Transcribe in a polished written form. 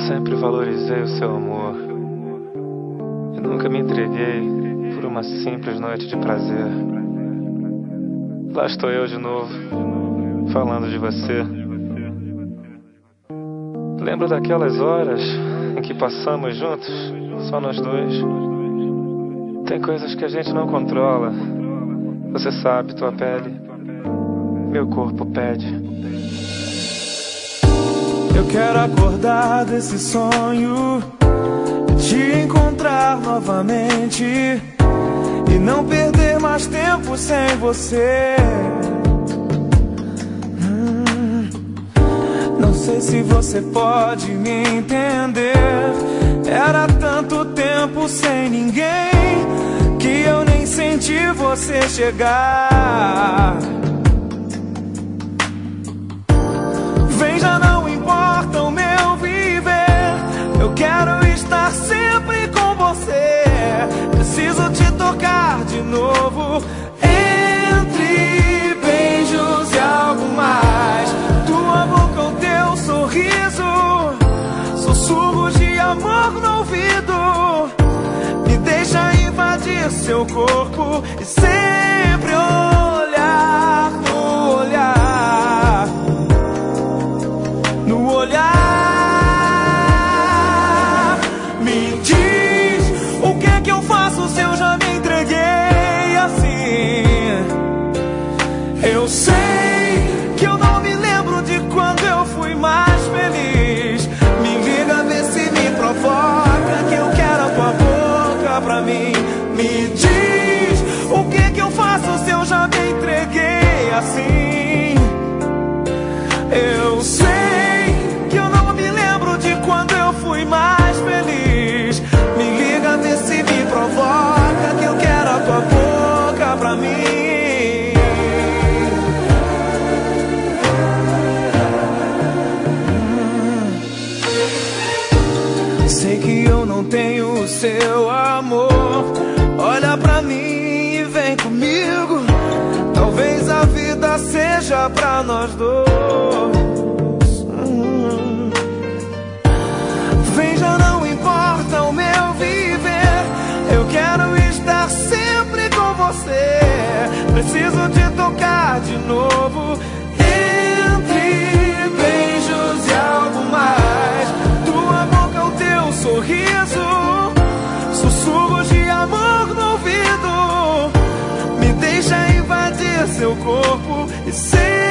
Sempre valorizei o seu amor e nunca me entreguei por uma simples noite de prazer. Lá estou eu de novo, falando de você. Lembro daquelas horas em que passamos juntos, só nós dois. Tem coisas que a gente não controla. Você sabe, tua pele, meu corpo pede. Eu quero acordar desse sonho, te encontrar novamente e não perder mais tempo sem você. Não sei se você pode me entender. Era tanto tempo sem ninguém que eu nem senti você chegar. Vem, já não importa o meu viver, eu quero estar sempre com você. Preciso te tocar de novo, entre beijos e algo mais. Tua boca, o teu sorriso, sussurros de amor no ouvido. Me deixa invadir seu corpo e sempre olhar no olhar. No olhar, me diz o que eu faço se eu já me entreguei assim. Eu sei que eu não me lembro de quando eu fui mais feliz. Me liga, vê se me provoca, que eu quero a tua boca pra mim. Me diz o que eu faço se eu já me entreguei assim. Eu sei que eu não me lembro de quando eu fui mais feliz. Me liga, vê se me provoca, que eu quero a tua boca pra mim. Sei que eu não tenho o seu amor. Olha pra mim e vem comigo. Talvez a vida seja pra nós dois. Vem, já não importa o meu viver, eu quero estar sempre com você. Preciso te tocar de novo, entre beijos e algo mais. Tua boca, o teu sorriso, sussurros de amor no ouvido. Me deixa invadir seu corpo e ser